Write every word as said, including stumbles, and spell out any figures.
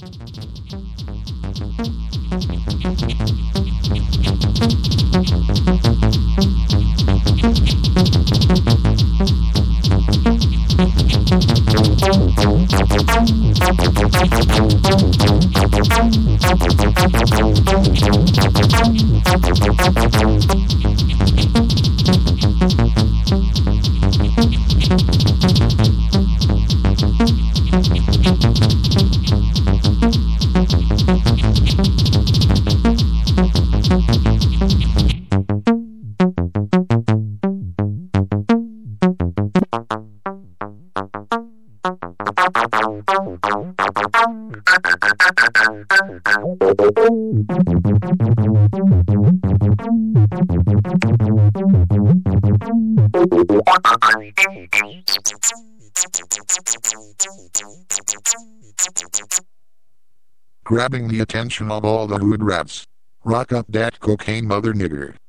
Grabbing the attention of all the hood rats. Rock up that cocaine mother nigger.